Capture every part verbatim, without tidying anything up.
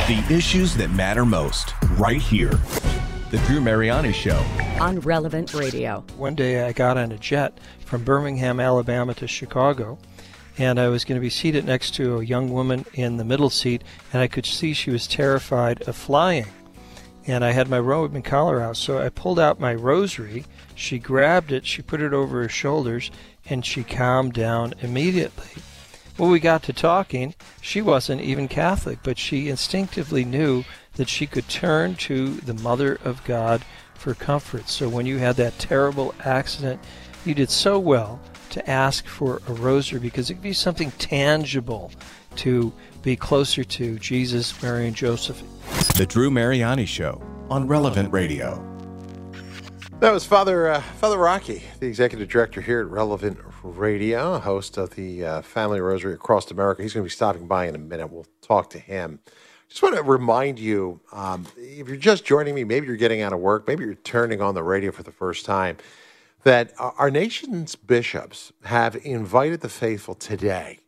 The issues that matter most, right here. The Drew Mariani Show. On Relevant Radio. One day I got on a jet from Birmingham, Alabama to Chicago, and I was going to be seated next to a young woman in the middle seat, and I could see she was terrified of flying. And I had my robe and collar out, so I pulled out my rosary. She grabbed it, she put it over her shoulders, and she calmed down immediately. When we got to talking, she wasn't even Catholic, but she instinctively knew that she could turn to the Mother of God for comfort. So when you had that terrible accident, you did so well to ask for a rosary, because it gives you something tangible to be closer to Jesus, Mary, and Joseph. The Drew Mariani Show on Relevant Radio. That was Father uh, Father Rocky, the executive director here at Relevant Radio, host of the uh, Family Rosary Across America. He's going to be stopping by in a minute. We'll talk to him. Just want to remind you, um, if you're just joining me, maybe you're getting out of work, maybe you're turning on the radio for the first time, that our nation's bishops have invited the faithful today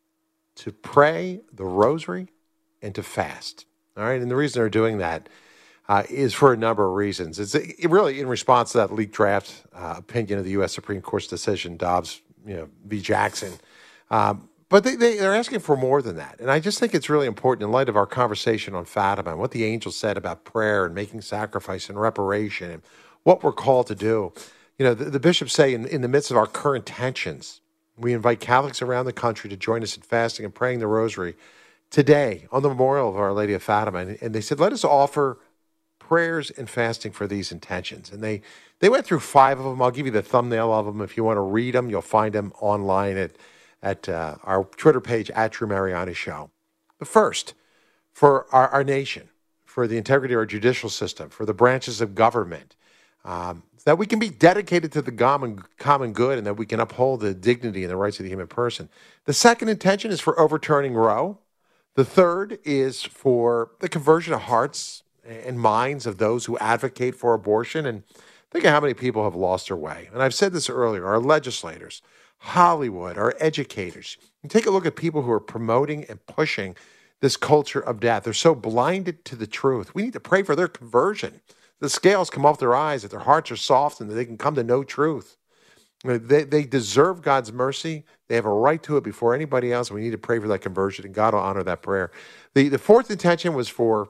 to pray the rosary and to fast. All right, and the reason they're doing that uh, is for a number of reasons. It's it really in response to that leaked draft uh, opinion of the U S Supreme Court's decision, Dobbs, you know, v. Jackson. Um, but they, they, they're asking for more than that. And I just think it's really important in light of our conversation on Fatima and what the angel said about prayer and making sacrifice and reparation and what we're called to do. You know, the, the bishops say in, in the midst of our current tensions, we invite Catholics around the country to join us in fasting and praying the rosary today on the memorial of Our Lady of Fatima. And, and they said, let us offer prayers and fasting for these intentions. And they, they went through five of them. I'll give you the thumbnail of them. If you want to read them, you'll find them online at, at uh, our Twitter page, at Drew Mariani Show. But first, for our, our nation, for the integrity of our judicial system, for the branches of government, um, that we can be dedicated to the common, common good and that we can uphold the dignity and the rights of the human person. The second intention is for overturning Roe. The third is for the conversion of hearts and minds of those who advocate for abortion. And think of how many people have lost their way. And I've said this earlier, our legislators, Hollywood, our educators. And take a look at people who are promoting and pushing this culture of death. They're so blinded to the truth. We need to pray for their conversion. The scales come off their eyes, that their hearts are soft and that they can come to know truth. They, they deserve God's mercy. They have a right to it before anybody else. We need to pray for that conversion, and God will honor that prayer. The, the fourth intention was for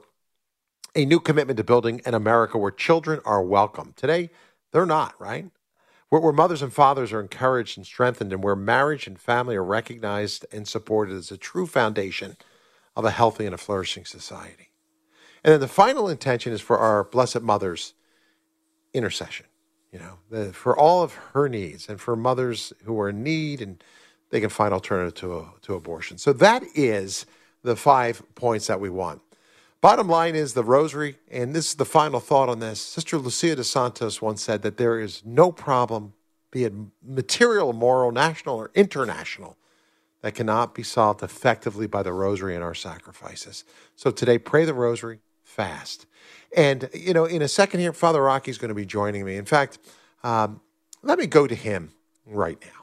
a new commitment to building an America where children are welcome. Today, they're not, right? Where, where mothers and fathers are encouraged and strengthened, and where marriage and family are recognized and supported as a true foundation of a healthy and a flourishing society. And then the final intention is for our Blessed Mother's intercession, you know, the, for all of her needs and for mothers who are in need and they can find alternative to, to abortion. So that is the five points that we want. Bottom line is the rosary, and this is the final thought on this. Sister Lucia dos Santos once said that there is no problem, be it material, moral, national, or international, that cannot be solved effectively by the rosary and our sacrifices. So today, pray the rosary, fast. And, you know, in a second here, Father Rocky is going to be joining me. In fact, um, let me go to him right now.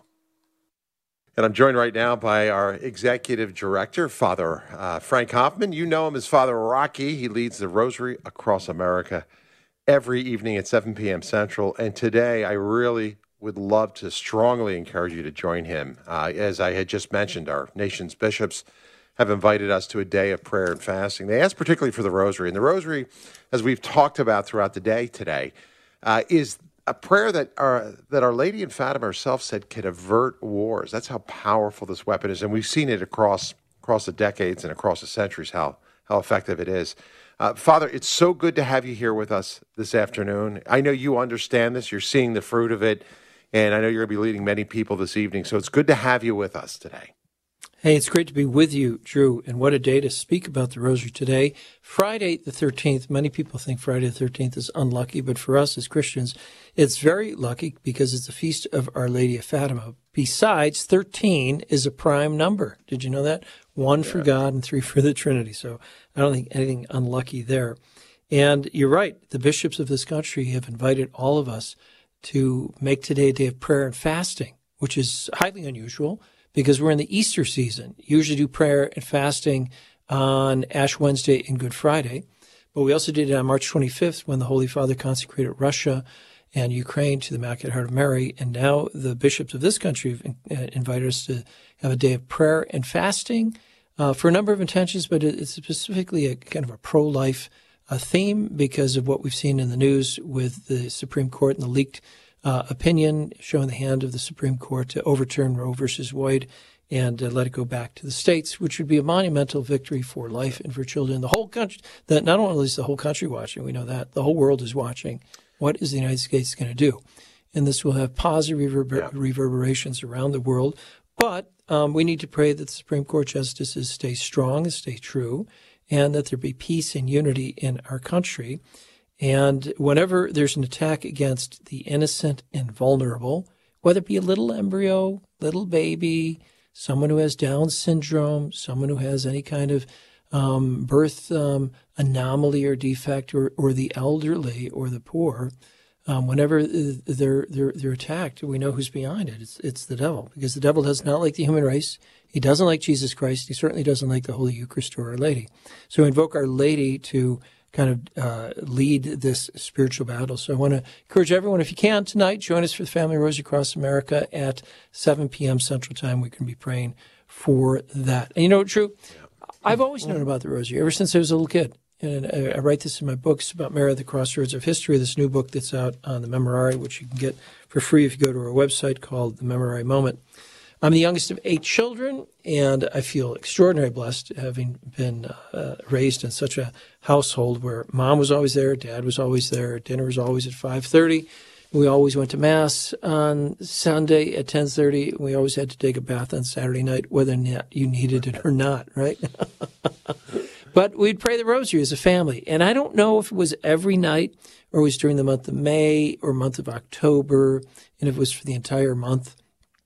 And I'm joined right now by our executive director, Father uh, Frank Hoffman. You know him as Father Rocky. He leads the Rosary Across America every evening at seven p.m. Central. And today, I really would love to strongly encourage you to join him. Uh, as I had just mentioned, our nation's bishops have invited us to a day of prayer and fasting. They asked particularly for the Rosary. And the Rosary, as we've talked about throughout the day today, uh, is a prayer that our, that Our Lady in Fatima herself said could avert wars. That's how powerful this weapon is. And we've seen it across across the decades and across the centuries, how, how effective it is. Uh, Father, it's so good to have you here with us this afternoon. I know you understand this. You're seeing the fruit of it. And I know you're going to be leading many people this evening. So it's good to have you with us today. Hey, it's great to be with you, Drew, and what a day to speak about the Rosary today. Friday the thirteenth, many people think Friday the thirteenth is unlucky, but for us as Christians, it's very lucky because it's the feast of Our Lady of Fatima. Besides, thirteen is a prime number. Did you know that? One yeah. for God and three for the Trinity. So I don't think anything unlucky there. And you're right. The bishops of this country have invited all of us to make today a day of prayer and fasting, which is highly unusual, because we're in the Easter season. You usually do prayer and fasting on Ash Wednesday and Good Friday. But we also did it on March twenty-fifth when the Holy Father consecrated Russia and Ukraine to the Immaculate Heart of Mary. And now the bishops of this country have invited us to have a day of prayer and fasting uh, for a number of intentions, but it's specifically a kind of a pro-life uh, theme because of what we've seen in the news with the Supreme Court and the leaked uh, opinion showing the hand of the Supreme Court to overturn Roe versus Wade and uh, let it go back to the states, which would be a monumental victory for life and for children. The whole country, that not only is the whole country watching, we know that, the whole world is watching. What is the United States going to do? And this will have positive reverber- yeah. reverberations around the world. But um, we need to pray that the Supreme Court justices stay strong and stay true, and that there be peace and unity in our country. And whenever there's an attack against the innocent and vulnerable, whether it be a little embryo, little baby, someone who has Down syndrome, someone who has any kind of um, birth um, anomaly or defect, or, or the elderly or the poor, um, whenever they're, they're they're attacked, we know who's behind it. It's it's the devil, because the devil does not like the human race. He doesn't like Jesus Christ. He certainly doesn't like the Holy Eucharist or Our Lady. So we invoke Our Lady to kind of uh, lead this spiritual battle. So I want to encourage everyone, if you can, tonight, join us for the Family Rosary Across America at seven p.m. Central Time. We can be praying for that. And you know what, Drew? I've always known about the Rosary, ever since I was a little kid. And I, I write this in my books about Mary at the Crossroads of History, this new book that's out on the Memorare, which you can get for free if you go to our website, called The Memorare Moment. I'm the youngest of eight children, and I feel extraordinarily blessed, having been uh, raised in such a household where mom was always there, dad was always there, dinner was always at five thirty. We always went to Mass on Sunday at ten thirty. We always had to take a bath on Saturday night, whether or not you needed it or not, right? But we'd pray the Rosary as a family. And I don't know if it was every night or it was during the month of May or month of October, and if it was for the entire month.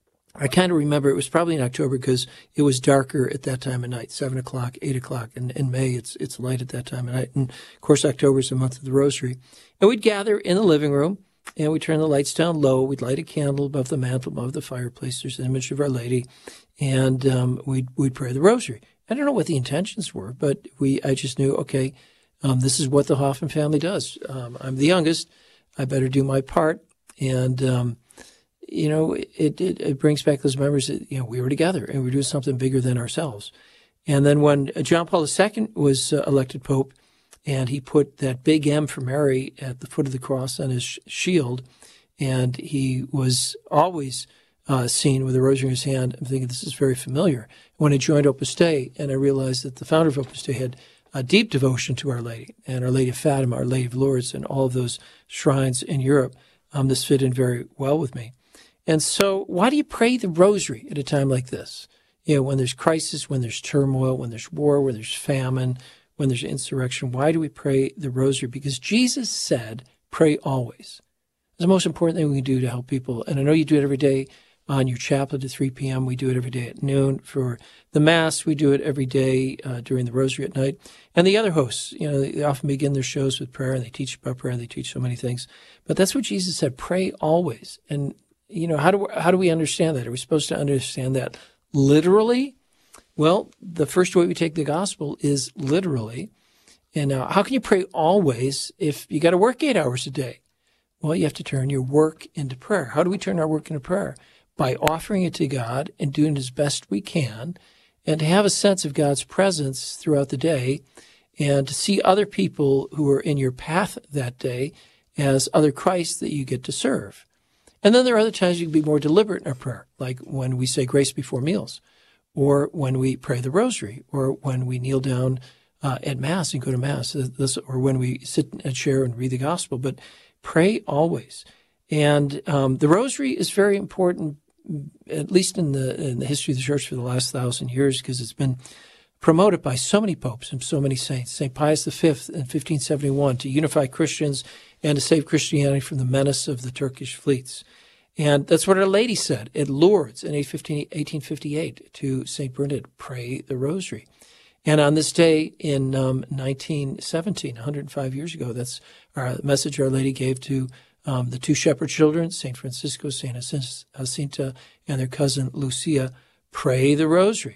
I kind of remember it was probably in October because it was darker at that time of night, seven o'clock, eight o'clock. And in May, it's it's light at that time of night. And, of course, October is the month of the Rosary. And we'd gather in the living room, and we'd turn the lights down low. We'd light a candle above the mantle, above the fireplace. There's an image of Our Lady. And um, we'd, we'd pray the Rosary. I don't know what the intentions were, but we I just knew, okay, um, this is what the Hoffman family does. Um, I'm the youngest. I better do my part. And um You know, it, it it brings back those memories that, you know, we were together and we were doing something bigger than ourselves. And then when John Paul the Second was uh, elected Pope, and he put that big M for Mary at the foot of the cross on his sh- shield, and he was always uh, seen with a rosary in his hand, I'm thinking, this is very familiar. When I joined Opus Dei, and I realized that the founder of Opus Dei had a deep devotion to Our Lady, and Our Lady of Fatima, Our Lady of Lourdes, and all of those shrines in Europe, um, this fit in very well with me. And so why do you pray the Rosary at a time like this? You know, when there's crisis, when there's turmoil, when there's war, when there's famine, when there's insurrection, why do we pray the Rosary? Because Jesus said, pray always. It's the most important thing we can do to help people. And I know you do it every day on your chaplet at three p.m. We do it every day at noon. For the Mass, we do it every day uh, during the Rosary at night. And the other hosts, you know, they often begin their shows with prayer, and they teach about prayer, and they teach so many things. But that's what Jesus said, pray always. And you know, how do we, how do we understand that? Are we supposed to understand that literally? Well, the first way we take the gospel is literally. And now, how can you pray always if you got to work eight hours a day? Well, you have to turn your work into prayer. How do we turn our work into prayer? By offering it to God and doing as best we can, and to have a sense of God's presence throughout the day, and to see other people who are in your path that day as other Christs that you get to serve. And then there are other times you can be more deliberate in our prayer, like when we say grace before meals, or when we pray the Rosary, or when we kneel down uh, at Mass and go to Mass, this, or when we sit in a chair and read the Gospel. But pray always. And um, the Rosary is very important, at least in the in the history of the Church for the last thousand years, because it's been promoted by so many popes and so many saints. Saint Pius the Fifth in fifteen seventy-one to unify Christians and to save Christianity from the menace of the Turkish fleets. And that's what Our Lady said at Lourdes in eighteen fifty-eight to Saint Bernard, pray the Rosary. And on this day in um, nineteen seventeen, one hundred five years ago, that's our message Our Lady gave to um, the two shepherd children, Saint Francisco, Saint Jacinta, and their cousin Lucia, pray the Rosary.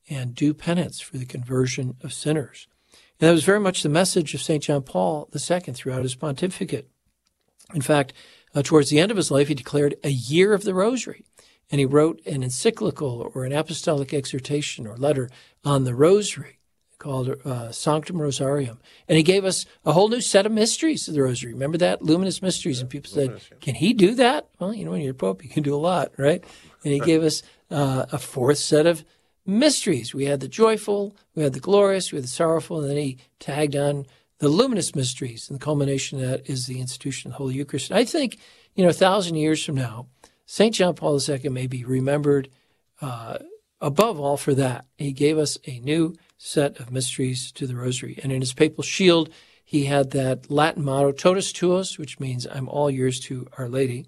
and do penance for the conversion of sinners. And that was very much the message of Saint John Paul the Second throughout his pontificate. In fact, uh, towards the end of his life, he declared a year of the Rosary, and he wrote an encyclical or an apostolic exhortation or letter on the Rosary called uh, Sanctum Rosarium. And he gave us a whole new set of mysteries of the Rosary. Remember that? Luminous mysteries. And people said, can he do that? Well, you know, when you're a pope, you can do a lot, right? And he gave us uh, a fourth set of mysteries. We had the joyful, we had the glorious, we had the sorrowful, and then he tagged on the luminous mysteries. And the culmination of that is the institution of the Holy Eucharist. And I think, you know, a thousand years from now, Saint John Paul the Second may be remembered uh, above all for that. He gave us a new set of mysteries to the Rosary. And in his papal shield, he had that Latin motto, Totus Tuus, which means I'm all yours to Our Lady.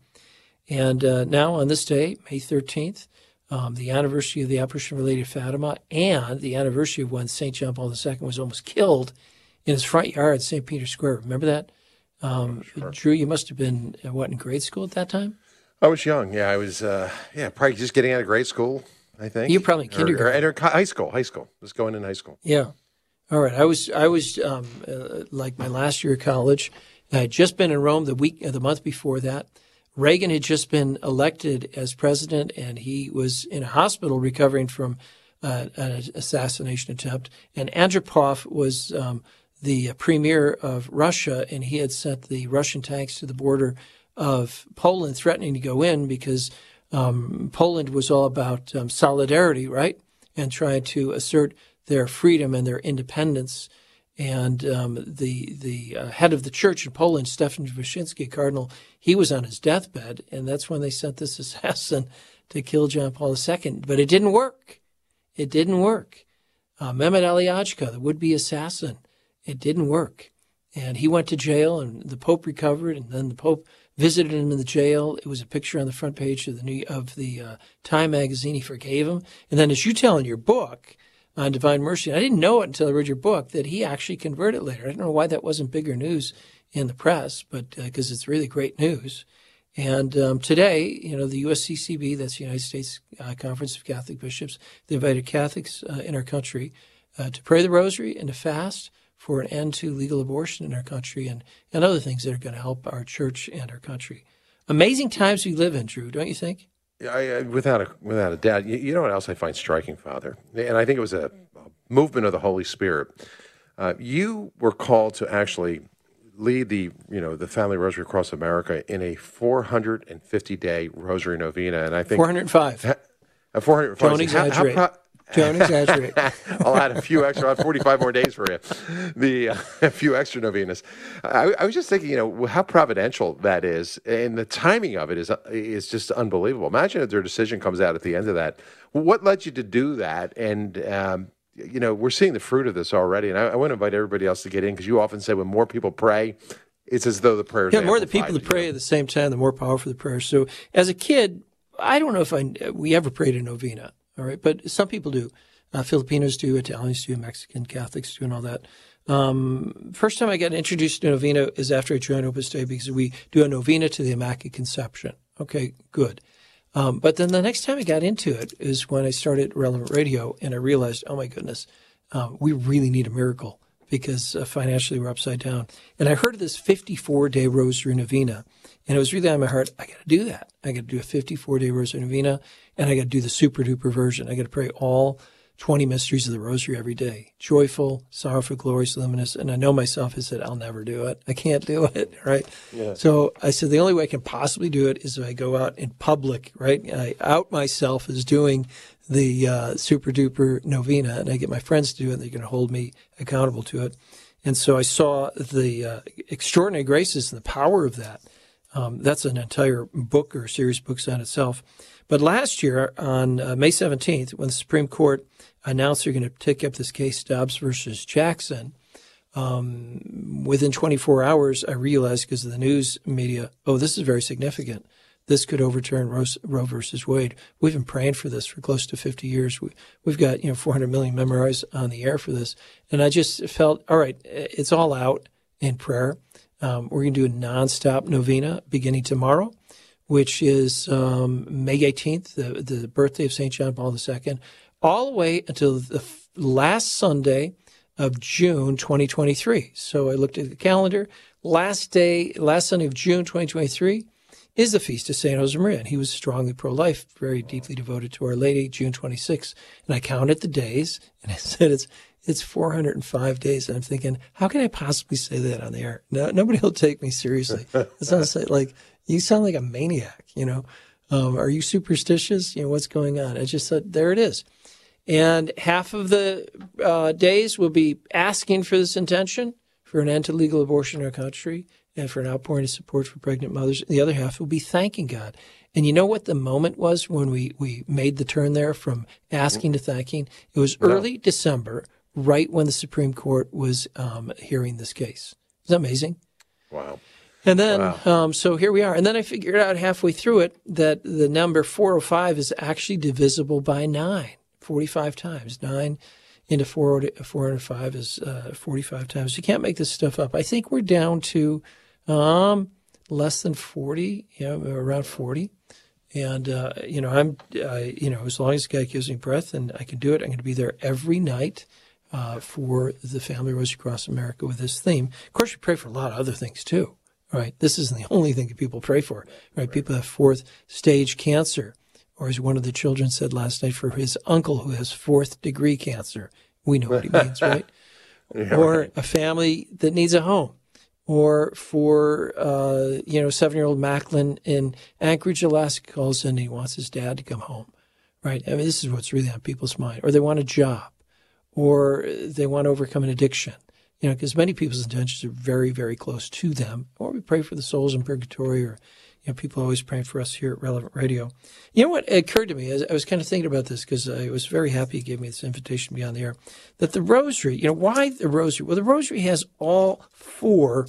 And uh, now on this day, May thirteenth, um, the anniversary of the apparition of Our Lady of Fatima and the anniversary of when Saint John Paul the Second was almost killed in his front yard at Saint Peter's Square. Remember that? Um, sure. Drew, you must have been, uh, what, in grade school at that time? I was young. Yeah, I was, uh, yeah, probably just getting out of grade school, I think. You were probably in kindergarten. Or, or, or high school, high school. Just going in high school. Yeah. All right. I was, I was um, uh, like my last year of college. I had just been in Rome the week, uh, the month before that. Reagan had just been elected as president, and he was in a hospital recovering from uh, an assassination attempt. And Andropov was um, the premier of Russia, and he had sent the Russian tanks to the border of Poland, threatening to go in because um, Poland was all about um, solidarity, right, and trying to assert their freedom and their independence. And um, the the uh, head of the church in Poland, Stefan Wyszynski, Cardinal, he was on his deathbed, and that's when they sent this assassin to kill John Paul the Second. But it didn't work. It didn't work. Uh, Mehmet Aliachka, the would-be assassin, it didn't work. And he went to jail, and the Pope recovered, and then the Pope visited him in the jail. It was a picture on the front page of the New, of the uh, Time magazine. He forgave him. And then, as you tell in your book on Divine Mercy, and I didn't know it until I read your book, that he actually converted later. I don't know why that wasn't bigger news in the press, but because uh, it's really great news. And um, today, you know, the U S C C B, that's the United States uh, Conference of Catholic Bishops, they invited Catholics uh, in our country uh, to pray the Rosary and to fast for an end to legal abortion in our country and, and other things that are going to help our church and our country. Amazing times we live in, Drew, don't you think? I, I, without a without a doubt. You, you know what else I find striking, Father? And I think it was a, a movement of the Holy Spirit. Uh, you were called to actually lead the you know the Family Rosary across America in a four hundred fifty day Rosary Novena, and I think four hundred five. Ha, uh, four hundred five. Don't exaggerate. How, how pro- Don't exaggerate. I'll add a few extra. I'll have forty-five more days for you. The uh, a few extra novenas. I, I was just thinking, you know, how providential that is, and the timing of it is is just unbelievable. Imagine if their decision comes out at the end of that. What led you to do that? And um, you know, we're seeing the fruit of this already. And I, I want to invite everybody else to get in because you often say when more people pray, it's as though the prayers. Yeah, the more the people that pray at the same time, the more powerful the prayer. So, as a kid, I don't know if I we ever prayed a novena. All right, but some people do. Uh, Filipinos do, Italians do, Mexican Catholics do, and all that. Um, first time I got introduced to novena is after I joined Opus Dei because we do a novena to the Immaculate Conception. Okay, good. Um, but then the next time I got into it is when I started Relevant Radio, and I realized, oh my goodness, um, we really need a miracle because uh, financially we're upside down. And I heard of this fifty-four day Rosary Novena, and it was really on my heart, I got to do that. I got to do a fifty-four day Rosary Novena, and I got to do the super duper version. I got to pray all twenty mysteries of the Rosary every day. Joyful, sorrowful, glorious, luminous. And I know myself, I said, I'll never do it. I can't do it, right? Yeah. So I said, the only way I can possibly do it is if I go out in public, right? I out myself as doing the uh, super duper novena, and I get my friends to do it, and they're going to hold me accountable to it. And so I saw the uh, extraordinary graces and the power of that. Um, that's an entire book or series of books on itself. But last year, on uh, May seventeenth, when the Supreme Court announced they're going to take up this case, Dobbs versus Jackson, um, within twenty-four hours, I realized because of the news media, oh, this is very significant. This could overturn Roe, Roe versus Wade. We've been praying for this for close to fifty years. We, we've got, you know, four hundred million memorized on the air for this. And I just felt, all right, it's all out in prayer. Um, we're going to do a nonstop novena beginning tomorrow, which is um, May eighteenth, the, the birthday of Saint John Paul the Second. all the way until the f- last Sunday of June twenty twenty-three. So I looked at the calendar. Last day, last Sunday of June twenty twenty-three is the feast of Saint Josemaria. And he was strongly pro-life, very deeply devoted to Our Lady, June twenty-sixth. And I counted the days, and I said it's it's four hundred five days. And I'm thinking, how can I possibly say that on the air? No, nobody will take me seriously. It sounds like, you sound like a maniac, you know. Um, are you superstitious? You know, what's going on? I just said, there it is. And half of the uh, days will be asking for this intention, for an end to legal abortion in our country, and for an outpouring of support for pregnant mothers. The other half will be thanking God. And you know what the moment was when we, we made the turn there from asking to thanking? It was early December, right when the Supreme Court was um, hearing this case. Isn't that amazing? Wow. And then, wow. um, so here we are. And then I figured out halfway through it that the number four oh five is actually divisible by nine, forty-five times. Nine into four hundred five is uh, forty-five times. You can't make this stuff up. I think we're down to um, less than forty, you know, around forty. And, uh, you know, I'm, uh, you know, as long as God gives me breath and I can do it, I'm going to be there every night uh, for the Family Rosary Across America with this theme. Of course, we pray for a lot of other things, too. Right. This isn't the only thing that people pray for. Right. People have fourth stage cancer, or as one of the children said last night, for his uncle who has fourth degree cancer. We know what he means, right? yeah, or right. a family that needs a home, or for, uh, you know, seven-year-old Macklin in Anchorage, Alaska calls in and he wants his dad to come home. Right. I mean, this is what's really on people's mind. Or they want a job, or they want to overcome an addiction. You know, because many people's intentions are very, very close to them. Or we pray for the souls in purgatory, or, you know, people always praying for us here at Relevant Radio. You know what occurred to me? I was kind of thinking about this because I was very happy he gave me this invitation to be on the air. That the rosary, you know, why the rosary? Well, the rosary has all four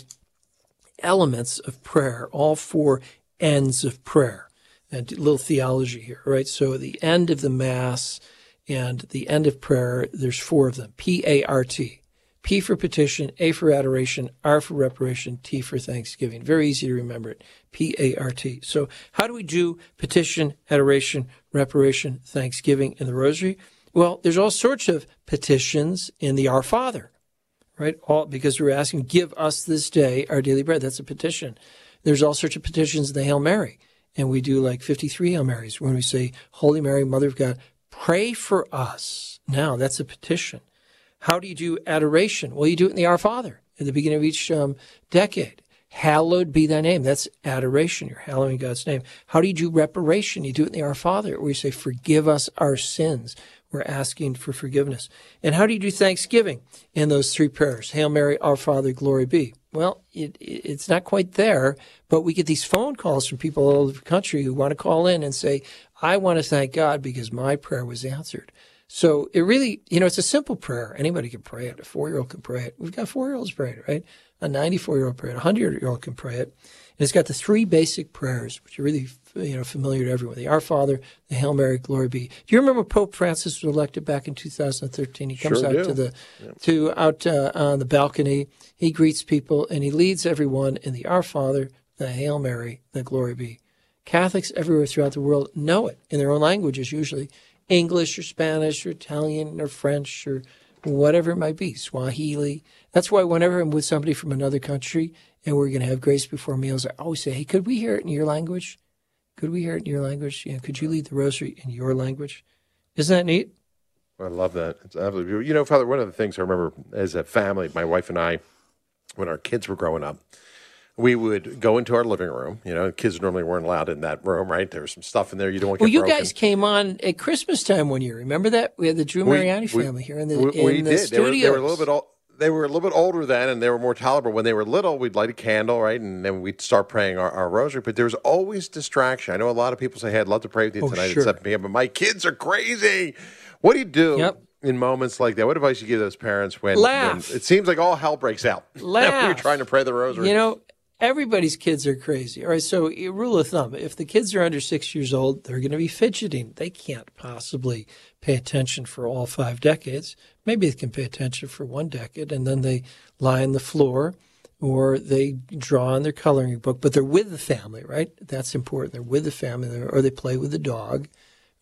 elements of prayer, all four ends of prayer. And a little theology here, right? So the end of the Mass and the end of prayer, there's four of them, P A R T. P for petition, A for adoration, R for reparation, T for thanksgiving. Very easy to remember it, P A R T. So how do we do petition, adoration, reparation, thanksgiving in the rosary? Well, there's all sorts of petitions in the Our Father, right? All because we're asking, give us this day our daily bread. That's a petition. There's all sorts of petitions in the Hail Mary. And we do like fifty-three Hail Marys when we say, Holy Mary, Mother of God, pray for us. Now, that's a petition. How do you do adoration? Well, you do it in the Our Father at the beginning of each um, decade. Hallowed be thy name. That's adoration. You're hallowing God's name. How do you do reparation? You do it in the Our Father, where you say, forgive us our sins. We're asking for forgiveness. And how do you do thanksgiving in those three prayers? Hail Mary, Our Father, glory be. Well, it, it's not quite there, but we get these phone calls from people all over the country who want to call in and say, I want to thank God because my prayer was answered. So it really, you know, it's a simple prayer. Anybody can pray it. A four-year-old can pray it. We've got four-year-olds praying it, right? A ninety-four-year-old pray it. A hundred-year-old can pray it. And it's got the three basic prayers, which are really, you know, familiar to everyone. The Our Father, the Hail Mary, Glory be. Do you remember Pope Francis was elected back in two thousand thirteen? He comes sure out do. to the, yeah. to out uh, on the balcony. He greets people, and he leads everyone in the Our Father, the Hail Mary, the Glory be. Catholics everywhere throughout the world know it in their own languages, usually. English or Spanish or Italian or French or whatever it might be, Swahili. That's why whenever I'm with somebody from another country and we're going to have grace before meals, I always say, hey, could we hear it in your language? Could we hear it in your language? You know, could you lead the rosary in your language? Isn't that neat? I love that. It's absolutely beautiful. You know, Father, one of the things I remember as a family, my wife and I, when our kids were growing up, we would go into our living room. You know, kids normally weren't allowed in that room, right? There was some stuff in there you don't want to Well, get you broken. guys came on at Christmas time one year. Remember that? We had the Drew We- Mariani we- family here in the, we, in we the did. They were, studios. they were a little bit old. They were a little bit older then, and they were more tolerable. When they were little, we'd light a candle, right, and then we'd start praying our, our rosary. But there was always distraction. I know a lot of people say, "Hey, I'd love to pray with you Oh, tonight sure. at seven p.m.," but my kids are crazy. What do you do Yep. in moments like that? What advice you give those parents when, Laugh. when it seems like all hell breaks out? Laugh. when you're trying to pray the rosary. You know, everybody's kids are crazy. All right, so a rule of thumb, if the kids are under six years old, they're going to be fidgeting. They can't possibly pay attention for all five decades. Maybe they can pay attention for one decade, and then they lie on the floor or they draw on their coloring book, but they're with the family, right? That's important. They're with the family, or they play with the dog,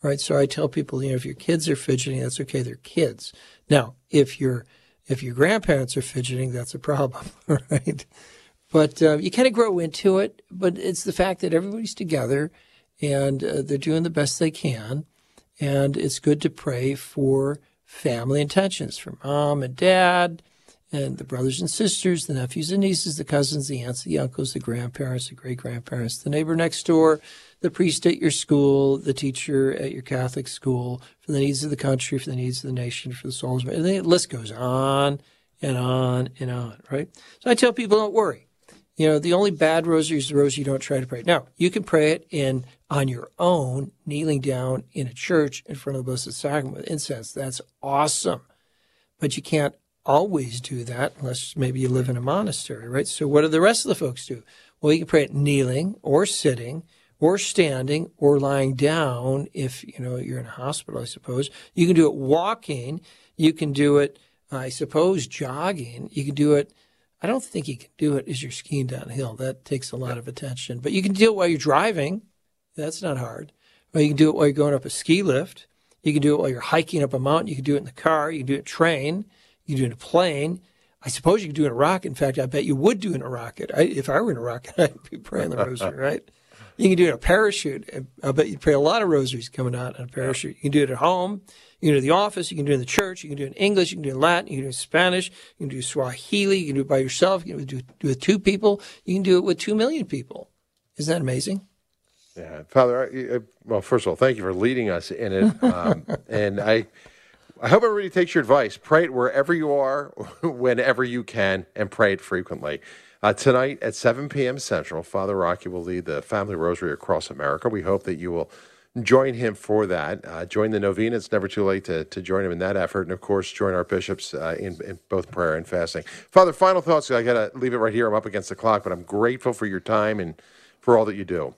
right? So I tell people, you know, if your kids are fidgeting, that's okay. They're kids. Now, if your if your grandparents are fidgeting, that's a problem, right? But uh, you kind of grow into it. But it's the fact that everybody's together and uh, they're doing the best they can. And it's good to pray for family intentions, for mom and dad and the brothers and sisters, the nephews and nieces, the cousins, the aunts, the uncles, the grandparents, the great-grandparents, the neighbor next door, the priest at your school, the teacher at your Catholic school, for the needs of the country, for the needs of the nation, for the souls. And the list goes on and on and on, right? So I tell people, don't worry. You know, the only bad rosary is the rosary you don't try to pray. Now, you can pray it in on your own, kneeling down in a church in front of the Blessed Sacrament with incense. That's awesome. But you can't always do that unless maybe you live in a monastery, right? So what do the rest of the folks do? Well, you can pray it kneeling or sitting or standing or lying down if, you know, you're in a hospital, I suppose. You can do it walking. You can do it, I suppose, jogging. You can do it. I don't think you can do it as you're skiing downhill. That takes a lot of attention. But you can do it while you're driving. That's not hard. Or you can do it while you're going up a ski lift. You can do it while you're hiking up a mountain. You can do it in the car. You can do it in a train. You can do it in a plane. I suppose you can do it in a rocket. In fact, I bet you would do it in a rocket. I, if I were in a rocket, I'd be praying the rosary, right? You can do it in a parachute. I bet you'd pray a lot of rosaries coming out in a parachute. You can do it at home. You can do it in the office. You can do it in the church. You can do it in English. You can do it in Latin. You can do it in Spanish. You can do Swahili. You can do it by yourself. You can do it with two people. You can do it with two million people. Isn't that amazing? Yeah, Father, I, I, well, first of all, thank you for leading us in it. Um, and I I hope everybody takes your advice. Pray it wherever you are, whenever you can, and pray it frequently. Uh, tonight at seven p.m. Central, Father Rocky will lead the Family Rosary across America. We hope that you will join him for that. Uh, join the novena. It's never too late to, to join him in that effort. And, of course, join our bishops uh, in, in both prayer and fasting. Father, final thoughts. I got to leave it right here. I'm up against the clock, but I'm grateful for your time and for all that you do.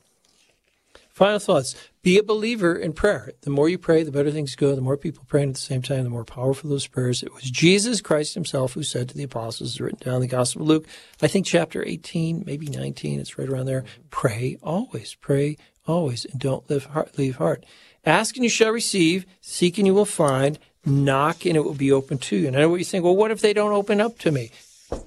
Final thoughts. Be a believer in prayer. The more you pray, the better things go. The more people praying at the same time, the more powerful those prayers. It was Jesus Christ himself who said to the apostles, written down in the Gospel of Luke, I think chapter eighteen, maybe nineteen, it's right around there. Pray always. Pray always. And don't leave heart, leave heart. Ask and you shall receive. Seek and you will find. Knock and it will be open to you. And I know what you think. Well, what if they don't open up to me?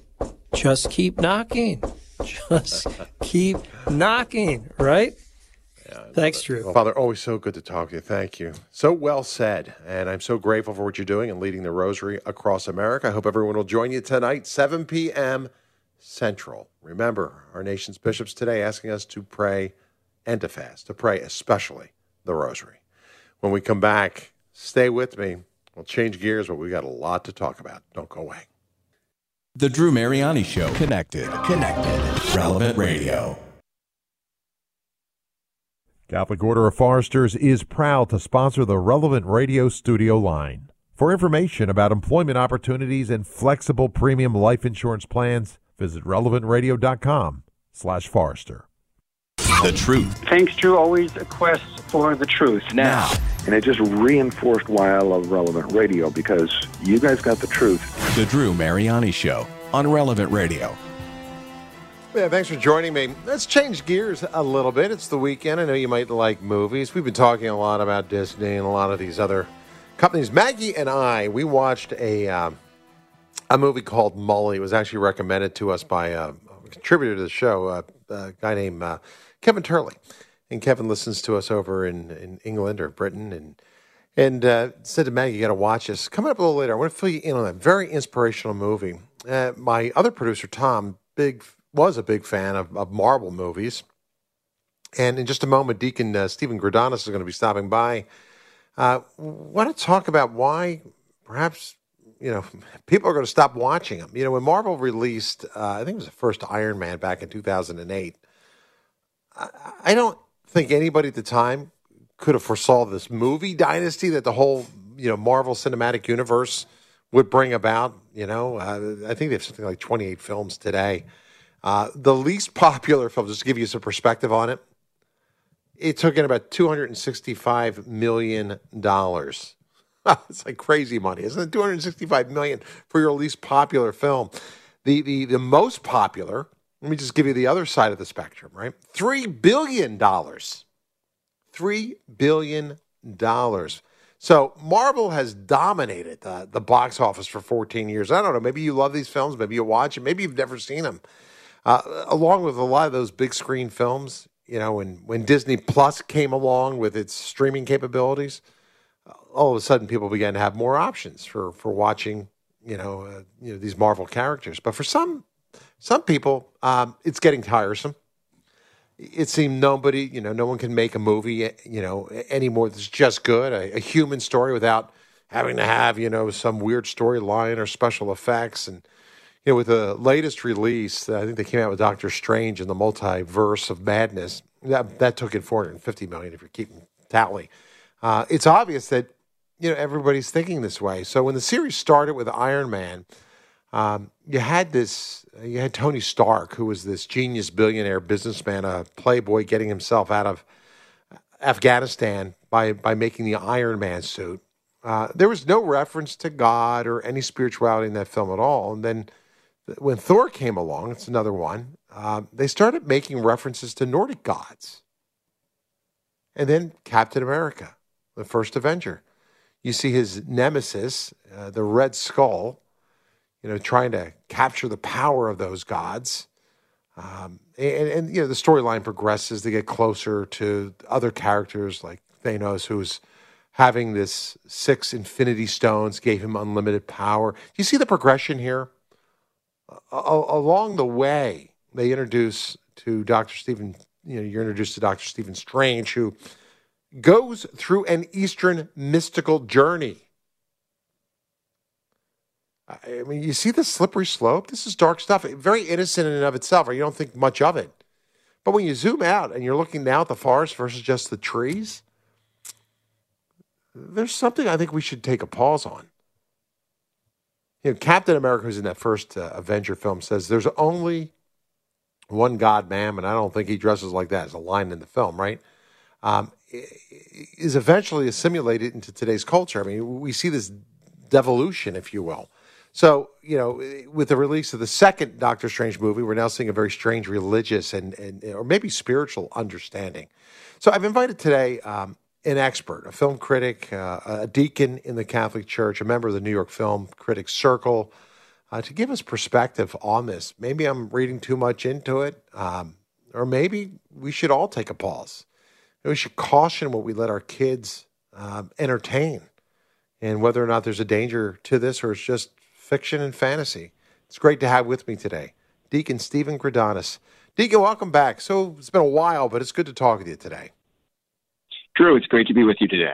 Just keep knocking. Just keep knocking, right? Yeah, Thanks, Drew. Well, Father, always so good to talk to you. Thank you. So well said. And I'm so grateful for what you're doing and leading the rosary across America. I hope everyone will join you tonight, seven p.m. Central. Remember, our nation's bishops today asking us to pray and to fast, to pray especially the rosary. When we come back, stay with me. We'll change gears, but we got a lot to talk about. Don't go away. The Drew Mariani Show. Connected. Connected. Relevant Radio. Catholic Order of Foresters is proud to sponsor the Relevant Radio studio line. For information about employment opportunities and flexible premium life insurance plans, visit relevant radio dot com slash Forester. The truth. Thanks, Drew. Always a quest for the truth. Now. And it just reinforced why I love Relevant Radio, because you guys got the truth. The Drew Mariani Show on Relevant Radio. Yeah, thanks for joining me. Let's change gears a little bit. It's the weekend. I know you might like movies. We've been talking a lot about Disney and a lot of these other companies. Maggie and I, we watched a uh, a movie called Mully. It was actually recommended to us by a, a contributor to the show, uh, a guy named uh, Kevin Turley. And Kevin listens to us over in, in England or Britain, and and uh, said to Maggie, you got to watch this. Coming up a little later, I want to fill you in on that very inspirational movie. Uh, my other producer, Tom, big was a big fan of, of Marvel movies. And in just a moment, Deacon uh, Stephen Gradanis is going to be stopping by. Uh, want to talk about why perhaps, you know, people are going to stop watching them. You know, when Marvel released, uh, I think it was the first Iron Man back in two thousand eight, I, I don't think anybody at the time could have foresaw this movie dynasty that the whole, you know, Marvel Cinematic Universe would bring about. You know, uh, I think they have something like twenty-eight films today. Uh, the least popular film, just to give you some perspective on it, it took in about two hundred sixty-five million dollars. It's like crazy money, isn't it? two hundred sixty-five million dollars for your least popular film. The, the, the most popular, let me just give you the other side of the spectrum, right? three billion dollars. three billion dollars. So Marvel has dominated the, the box office for fourteen years. I don't know. Maybe you love these films. Maybe you watch them. Maybe you've never seen them. Uh, along with a lot of those big screen films, you know, when, when Disney Plus came along with its streaming capabilities, uh, all of a sudden people began to have more options for, for watching, you know, uh, you know, these Marvel characters. But for some some people, um, it's getting tiresome. It seemed nobody, you know, no one can make a movie, you know, anymore that's just good, a, a human story without having to have, you know, some weird storyline or special effects. And, you know, with the latest release, I think they came out with Doctor Strange and the Multiverse of Madness. That that took in four hundred fifty million dollars if you're keeping tally. Uh, it's obvious that, you know, everybody's thinking this way. So when the series started with Iron Man, Um, you had this, you had Tony Stark, who was this genius billionaire businessman, a playboy getting himself out of Afghanistan by, by making the Iron Man suit. Uh, there was no reference to God or any spirituality in that film at all. And then when Thor came along, it's another one, uh, they started making references to Nordic gods. And then Captain America, the first Avenger. You see his nemesis, uh, the Red Skull, you know, trying to capture the power of those gods. Um, and, and, you know, the storyline progresses. They get closer to other characters like Thanos, who's having this six infinity stones, gave him unlimited power. Do you see the progression here? A- along the way, they introduce to Doctor Stephen, you know, you're introduced to Doctor Stephen Strange, who goes through an Eastern mystical journey. I mean, you see the slippery slope? This is dark stuff. Very innocent in and of itself, or you don't think much of it. But when you zoom out and you're looking now at the forest versus just the trees, there's something I think we should take a pause on. You know, Captain America, who's in that first uh, Avenger film, says there's only one God, ma'am, and I don't think he dresses like that. It's a line in the film, right? Um, is eventually assimilated into today's culture. I mean, we see this devolution, if you will. So, you know, with the release of the second Doctor Strange movie, we're now seeing a very strange religious and, and or maybe spiritual understanding. So I've invited today um, an expert, a film critic, uh, a deacon in the Catholic Church, a member of the New York Film Critics Circle, uh, to give us perspective on this. Maybe I'm reading too much into it, um, or maybe we should all take a pause. We should caution what we let our kids um, entertain, and whether or not there's a danger to this or it's just fiction and fantasy. It's great to have with me today Deacon Stephen Gradanis. Deacon, welcome back. So it's been a while, but it's good to talk with you today. Drew, it's great to be with you today.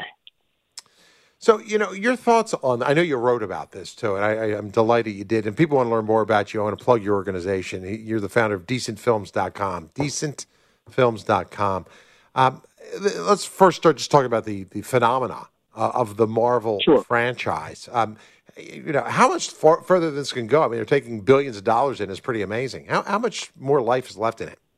So, you know, your thoughts on, I know you wrote about this too, and I, I, I'm delighted you did. And people want to learn more about you. I want to plug your organization. You're the founder of decent films dot com, decent films dot com. Um, let's first start just talking about the, the phenomena uh, of the Marvel Sure. franchise. Um, you know, how much far, further this can go? I mean, they're taking billions of dollars in is pretty amazing. How, how much more life is left in it?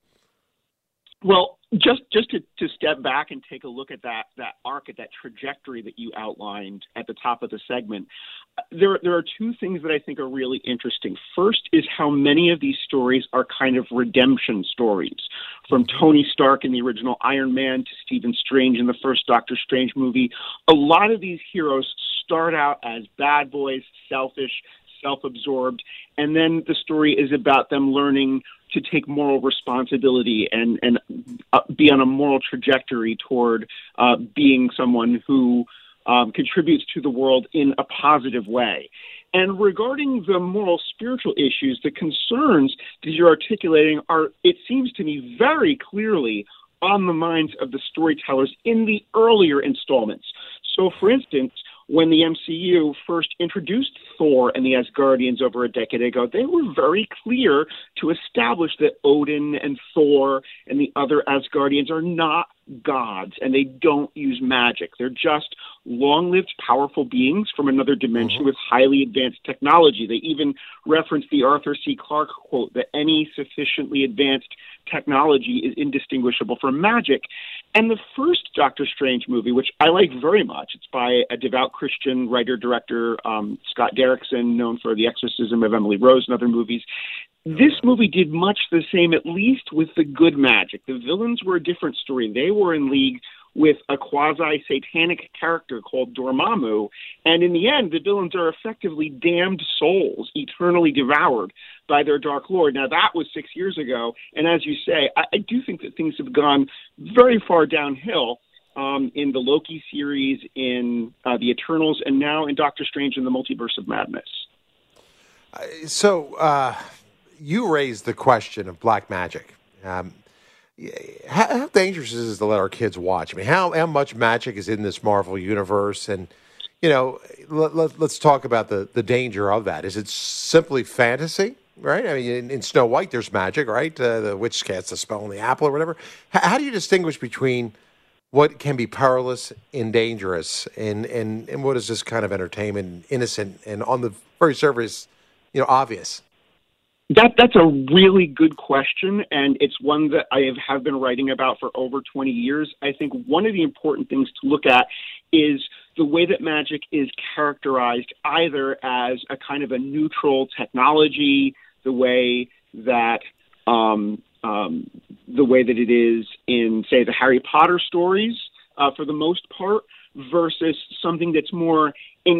Well, just just to, to step back and take a look at that that arc, at that trajectory that you outlined at the top of the segment, there there are two things that I think are really interesting. First is how many of these stories are kind of redemption stories. From Tony Stark in the original Iron Man to Stephen Strange in the first Doctor Strange movie, a lot of these heroes start out as bad boys, selfish, self-absorbed, and then the story is about them learning to take moral responsibility and, and uh, be on a moral trajectory toward uh, being someone who um, contributes to the world in a positive way. And regarding the moral spiritual issues, the concerns that you're articulating are, it seems to me, very clearly on the minds of the storytellers in the earlier installments. So, for instance, when the M C U first introduced Thor and the Asgardians over a decade ago, they were very clear to establish that Odin and Thor and the other Asgardians are not gods, and they don't use magic. They're just long-lived, powerful beings from another dimension mm-hmm. with highly advanced technology. They even reference the Arthur C. Clarke quote that any sufficiently advanced technology is indistinguishable from magic. And the first Doctor Strange movie, which I like very much, it's by a devout Christian writer-director, um, Scott Derrickson, known for The Exorcism of Emily Rose and other movies. This movie did much the same, at least with the good magic. The villains were a different story. They were in league with a quasi-satanic character called Dormammu, and in the end, the villains are effectively damned souls, eternally devoured by their Dark Lord. Now, that was six years ago, and as you say, I, I do think that things have gone very far downhill um, in the Loki series, in uh, the Eternals, and now in Doctor Strange in the Multiverse of Madness. Uh, so, uh, you raised the question of black magic. Um, how, how dangerous is it to let our kids watch? I mean, how, how much magic is in this Marvel universe? And, you know, let, let, let's talk about the, the danger of that. Is it simply fantasy, right? I mean, in, in Snow White, there's magic, right? Uh, the witch casts a spell on the apple or whatever. How, how do you distinguish between what can be perilous and dangerous, and, and, and what is just kind of entertainment, innocent, and on the very surface, you know, obvious? That that's a really good question, and it's one that I have, have been writing about for over twenty years. I think one of the important things to look at is the way that magic is characterized either as a kind of a neutral technology, the way that um, um, the way that it is in, say, the Harry Potter stories, uh, for the most part, versus something that's more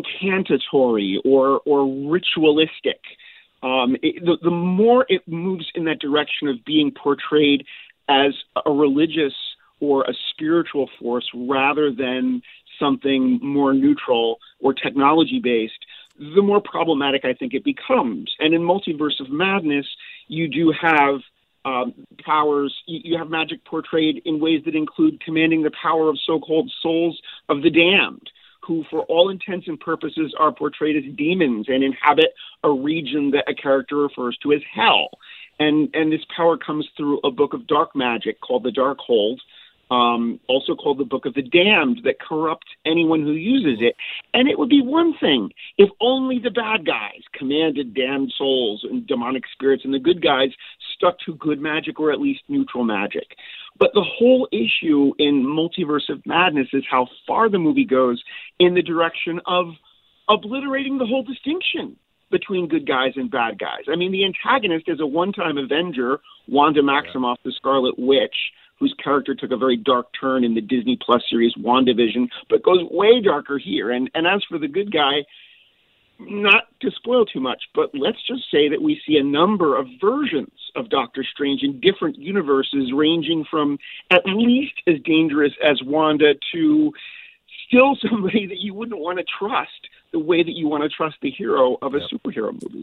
incantatory or or ritualistic. Um, it, the, the more it moves in that direction of being portrayed as a religious or a spiritual force rather than something more neutral or technology-based, the more problematic I think it becomes. And in Multiverse of Madness, you do have um, powers, you, you have magic portrayed in ways that include commanding the power of so-called souls of the damned, who for all intents and purposes are portrayed as demons and inhabit a region that a character refers to as hell. And and this power comes through a book of dark magic called the Darkhold, um, also called the Book of the Damned, that corrupt anyone who uses it. And it would be one thing if only the bad guys commanded damned souls and demonic spirits, and the good guys stuck to good magic or at least neutral magic. But the whole issue in Multiverse of Madness is how far the movie goes in the direction of obliterating the whole distinction between good guys and bad guys. I mean, the antagonist is a one-time Avenger, Wanda Maximoff, the Scarlet Witch, whose character took a very dark turn in the Disney Plus series WandaVision, but goes way darker here. And, and as for the good guy, not to spoil too much, but let's just say that we see a number of versions of Doctor Strange in different universes, ranging from at least as dangerous as Wanda to still somebody that you wouldn't want to trust the way that you want to trust the hero of a yep. superhero movie.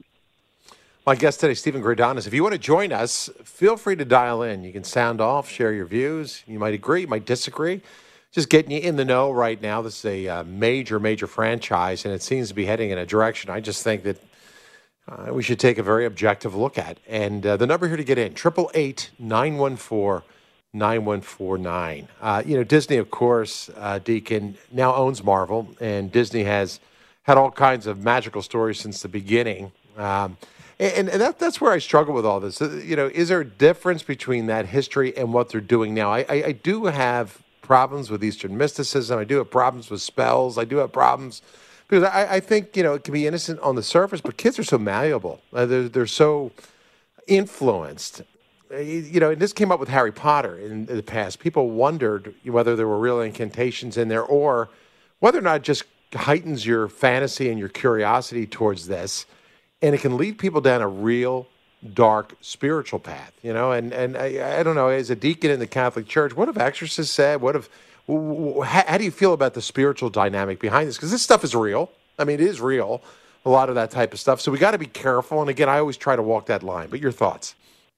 My guest today, Stephen Greydanus. If you want to join us, feel free to dial in. You can sound off, share your views. You might agree, you might disagree. Just getting you in the know right now. This is a uh, major, major franchise, and it seems to be heading in a direction I just think that uh, we should take a very objective look at. And uh, the number here to get in, eight eight eight, nine one four, nine one four nine. Uh, you know, Disney, of course, uh, Deacon, now owns Marvel, and Disney has had all kinds of magical stories since the beginning. Um, and and that, that's where I struggle with all this. You know, is there a difference between that history and what they're doing now? I, I, I do have problems with Eastern mysticism. I do have problems with spells. I do have problems because I, I think, you know, it can be innocent on the surface, but kids are so malleable. Uh, they're, they're so influenced. Uh, you know, and this came up with Harry Potter in, in the past. People wondered whether there were real incantations in there or whether or not it just heightens your fantasy and your curiosity towards this. And it can lead people down a real dark spiritual path, you know, and, and I, I don't know, as a deacon in the Catholic Church, what have exorcists said? What have, how, how do you feel about the spiritual dynamic behind this? Because this stuff is real. I mean, it is real, a lot of that type of stuff. So we got to be careful. And again, I always try to walk that line, but your thoughts?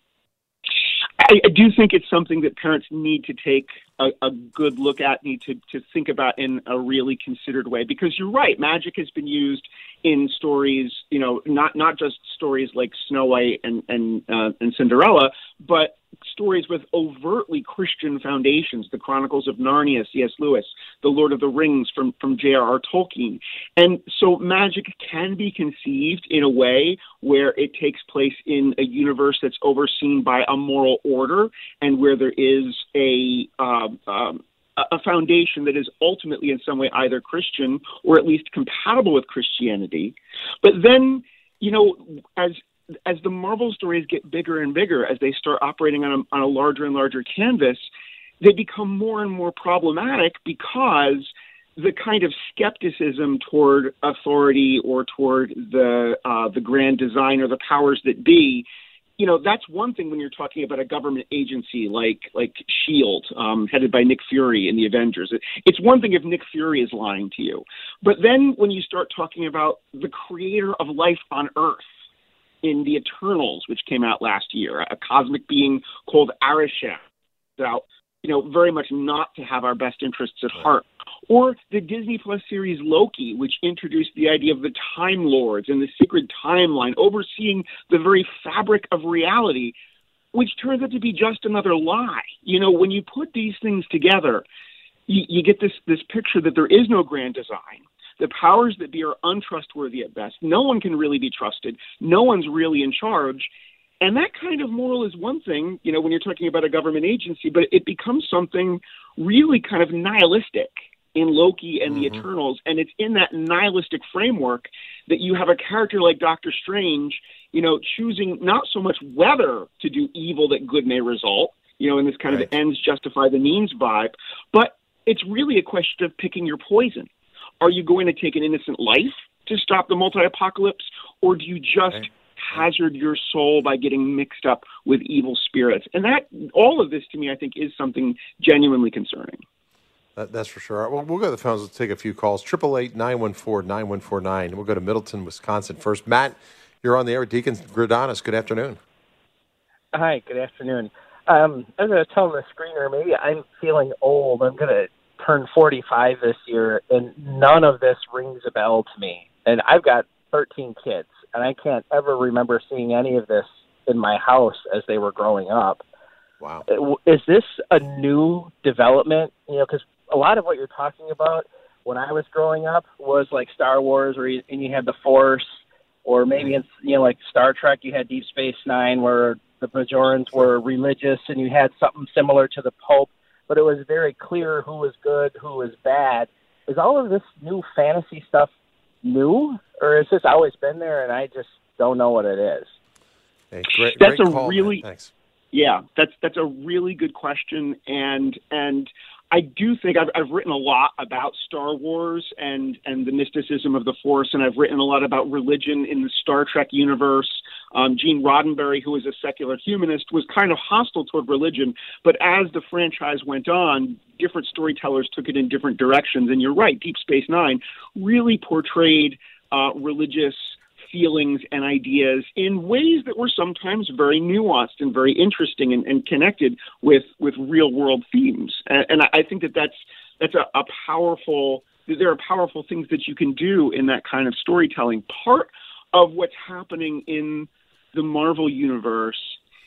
I, I do think it's something that parents need to take a, a good look at, need to, to think about in a really considered way, because you're right. Magic has been used in stories, you know, not, not just stories like Snow White and, and, uh, and Cinderella, but stories with overtly Christian foundations, the Chronicles of Narnia, C S Lewis, the Lord of the Rings from, from J R R Tolkien. And so magic can be conceived in a way where it takes place in a universe that's overseen by a moral order and where there is a um, um, a foundation that is ultimately in some way either Christian or at least compatible with Christianity. But then, you know, as as the Marvel stories get bigger and bigger, as they start operating on a, on a larger and larger canvas, they become more and more problematic because the kind of skepticism toward authority or toward the uh, the grand design or the powers that be, you know, that's one thing when you're talking about a government agency like like SHIELD, um, headed by Nick Fury in the Avengers. It, it's one thing if Nick Fury is lying to you. But then when you start talking about the creator of life on Earth in The Eternals, which came out last year, a cosmic being called Arishem, out, you know, very much not to have our best interests at heart. Or the Disney Plus series Loki, which introduced the idea of the Time Lords and the secret timeline overseeing the very fabric of reality, which turns out to be just another lie. You know, when you put these things together, you, you get this, this picture that there is no grand design. The powers that be are untrustworthy at best. No one can really be trusted. No one's really in charge. And that kind of moral is one thing, you know, when you're talking about a government agency, but it becomes something really kind of nihilistic in Loki and mm-hmm. the Eternals. And it's in that nihilistic framework that you have a character like Doctor Strange, you know, choosing not so much whether to do evil that good may result, you know, in this kind right. of ends justify the means vibe, but it's really a question of picking your poison. Are you going to take an innocent life to stop the multi-apocalypse, or do you just right. hazard your soul by getting mixed up with evil spirits? And that, all of this to me, I think, is something genuinely concerning. That, that's for sure. Well, we'll go to the phones. Let's take a few calls. triple eight, nine one four, nine one four nine. We'll go to Middleton, Wisconsin first. Matt, you're on the air with Deacon Gridanis. Good afternoon. Hi, good afternoon. Um, I was going to tell the screener, maybe I'm feeling old. I'm going to turn forty-five this year, and none of this rings a bell to me. And I've got thirteen kids, and I can't ever remember seeing any of this in my house as they were growing up. Wow. Is this a new development? You know, because a lot of what you're talking about when I was growing up was like Star Wars, where you, and you had the Force, or maybe in, you know, like Star Trek, you had Deep Space Nine, where the Bajorans were religious, and you had something similar to the Pope, but it was very clear who was good, who was bad. Is all of this new fantasy stuff new, or has this always been there and I just don't know what it is? Hey, great, that's great a call, really, man. Thanks. Yeah, that's that's a really good question, and and I do think I've, I've written a lot about Star Wars and, and the mysticism of the Force, and I've written a lot about religion in the Star Trek universe. Um, Gene Roddenberry, who is a secular humanist, was kind of hostile toward religion, but as the franchise went on, different storytellers took it in different directions. And you're right, Deep Space Nine really portrayed uh, religious feelings and ideas in ways that were sometimes very nuanced and very interesting and, and connected with, with real world themes. And, and I think that that's, that's a, a powerful, there are powerful things that you can do in that kind of storytelling. Part of what's happening in the Marvel universe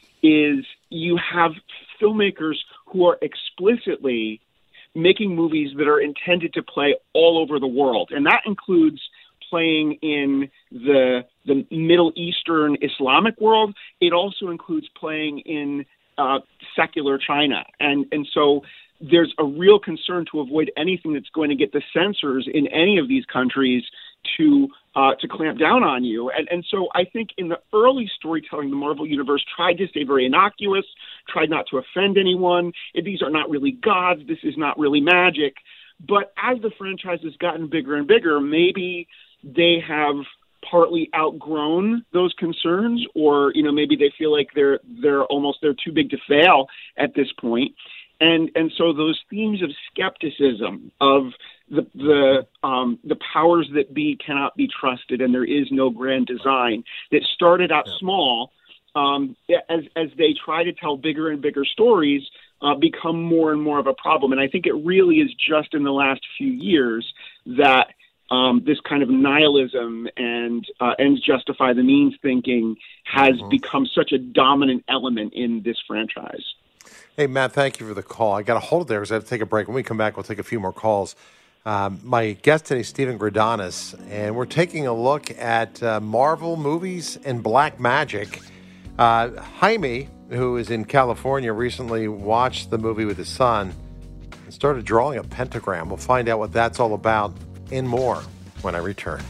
is you have filmmakers who are explicitly making movies that are intended to play all over the world. And that includes playing in the the Middle Eastern Islamic world. It also includes playing in uh, secular China. And, and so there's a real concern to avoid anything that's going to get the censors in any of these countries to uh, to clamp down on you. And, and so I think in the early storytelling, the Marvel Universe tried to stay very innocuous, tried not to offend anyone. These are not really gods. This is not really magic. But as the franchise has gotten bigger and bigger, maybe they have partly outgrown those concerns, or, you know, maybe they feel like they're they're almost they're too big to fail at this point. And and so those themes of skepticism, of the the um, the powers that be cannot be trusted, and there is no grand design, that started out small, um, as as they try to tell bigger and bigger stories, uh, become more and more of a problem. And I think it really is just in the last few years that um, this kind of nihilism and uh, ends justify the means thinking has mm-hmm. become such a dominant element in this franchise. Hey, Matt, thank you for the call. I got to hold it there because I have to take a break. When we come back, we'll take a few more calls. Um, my guest today is Stephen Gridanis, and we're taking a look at uh, Marvel movies and black magic. Uh, Jaime, who is in California, recently watched the movie with his son and started drawing a pentagram. We'll find out what that's all about and more when I return.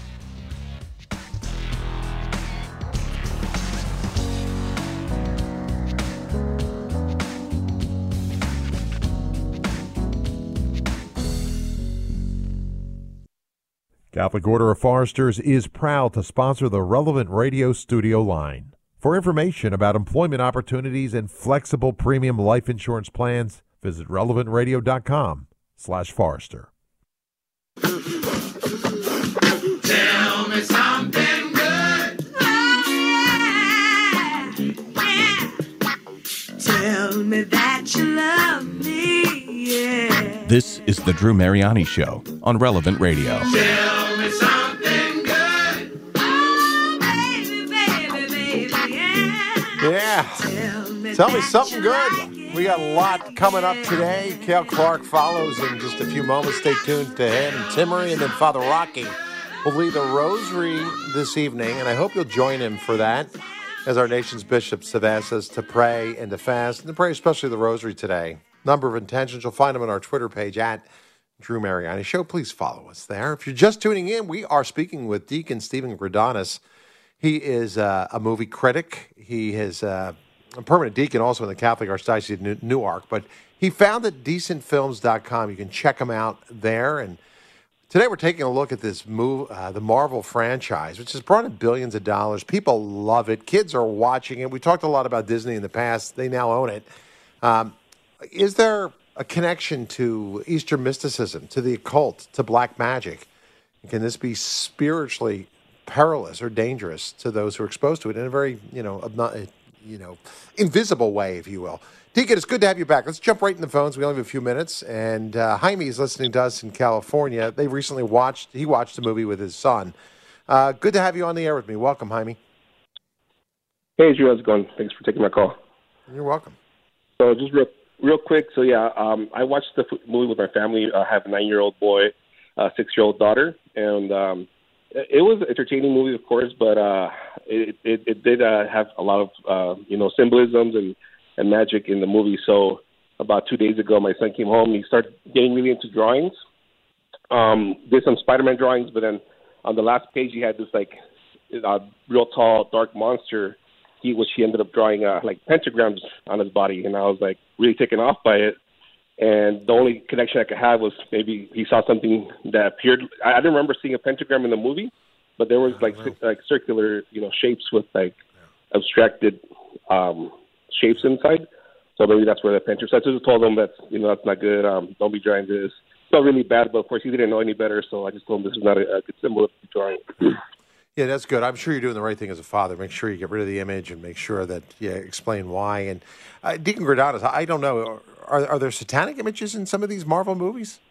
Catholic Order of Foresters is proud to sponsor the Relevant Radio studio line. For information about employment opportunities and flexible premium life insurance plans, visit relevant radio dot com slash Forester. Tell me something good. Oh, yeah. Yeah. Tell me that you love me. Yeah. This is the Drew Mariani Show on Relevant Radio. Tell me something good. Oh, baby, baby, baby, yeah. Yeah. Tell me, Tell me that something you good. like it. We got a lot coming up today. Cale Clark follows in just a few moments. Stay tuned to him, Timmery, and then Father Rocky will lead the rosary this evening, and I hope you'll join him for that, as our nation's bishops have asked us to pray and to fast, and to pray especially the rosary today. Number of intentions. You'll find them on our Twitter page at Drew Mariani Show. Please follow us there. If you're just tuning in, we are speaking with Deacon Stephen Gradanis. He is uh, a movie critic. He is uh, a permanent deacon also in the Catholic Archdiocese of New- Newark, but he founded decent films dot com. You can check him out there. And today we're taking a look at this move, uh, the Marvel franchise, which has brought in billions of dollars. People love it. Kids are watching it. We talked a lot about Disney in the past. They now own it. Um, is there a connection to Eastern mysticism, to the occult, to black magic? Can this be spiritually perilous or dangerous to those who are exposed to it in a very, you know, obno- you know, invisible way, if you will? Deacon, it's good to have you back. Let's jump right in the phones. We only have a few minutes. And uh, Jaime is listening to us in California. They recently watched, he watched the movie with his son. Uh, good to have you on the air with me. Welcome, Jaime. Hey, Drew, how's it going? Thanks for taking my call. You're welcome. So just real, real quick. So, yeah, um, I watched the movie with my family. I have a nine-year-old boy, a six-year-old daughter. And um, it was an entertaining movie, of course, but uh, it, it, it did uh, have a lot of, uh, you know, symbolisms and, and magic in the movie. So about two days ago, my son came home. He started getting really into drawings. Um, did some Spider-Man drawings, but then on the last page, he had this, like, uh, real tall, dark monster, he, which he ended up drawing, uh, like, pentagrams on his body. And I was, like, really taken off by it. And the only connection I could have was maybe he saw something that appeared. I, I didn't remember seeing a pentagram in the movie, but there was, like, c- like circular, you know, shapes with, like, abstracted um, shapes inside. So maybe that's where the pentagram. So I just told him that, you know, that's not good. Um, don't be drawing this. It's not really bad, but of course he didn't know any better. So I just told him this is not a, a good symbol of drawing. Yeah, that's good. I'm sure you're doing the right thing as a father. Make sure you get rid of the image and make sure that you explain why. And uh, Deacon Gradanis, I don't know, are, are there satanic images in some of these Marvel movies?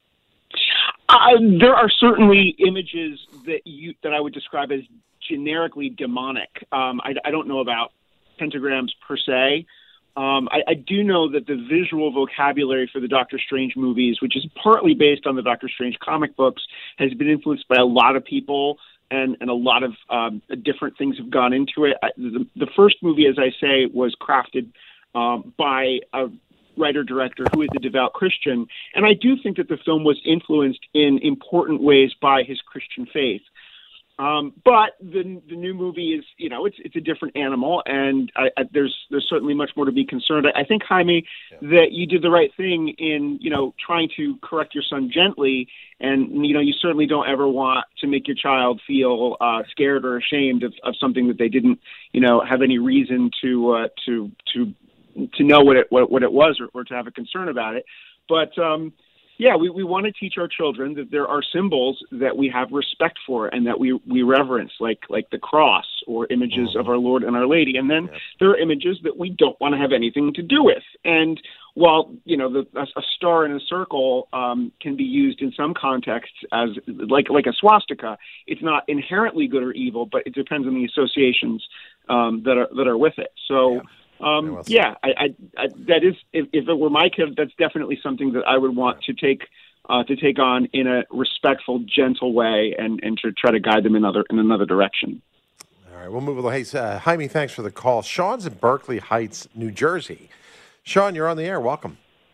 Uh, there are certainly images that you that I would describe as generically demonic. Um, I, I don't know about pentagrams per se. Um, I, I do know that the visual vocabulary for the Doctor Strange movies, which is partly based on the Doctor Strange comic books, has been influenced by a lot of people, and, and a lot of um, different things have gone into it. I, the, the first movie, as I say, was crafted um, by a writer-director who is a devout Christian, and I do think that the film was influenced in important ways by his Christian faith. Um, but the the new movie is, you know, it's it's a different animal, and I, I, there's there's certainly much more to be concerned. I, I think, Jaime, yeah. that you did the right thing in, you know, trying to correct your son gently, and, you know, you certainly don't ever want to make your child feel uh, scared or ashamed of, of something that they didn't, you know, have any reason to uh, to to to know what it what, what it was or, or to have a concern about it. But um, Yeah, we, we want to teach our children that there are symbols that we have respect for and that we, we reverence, like like the cross or images mm-hmm. of our Lord and Our Lady. And then yeah. there are images that we don't want to have anything to do with. And while, you know, the, a, a star in a circle um, can be used in some contexts as like like a swastika, it's not inherently good or evil, but it depends on the associations um, that are that are with it. So. Yeah. Um, well yeah, I, I, I, that is. If, if it were my kid, that's definitely something that I would want to take uh, to take on in a respectful, gentle way, and, and to try to guide them in another in another direction. All right, we'll move along. Hey, uh, Jaime, thanks for the call. Sean's in Berkeley Heights, New Jersey. Sean, you're on the air. Welcome.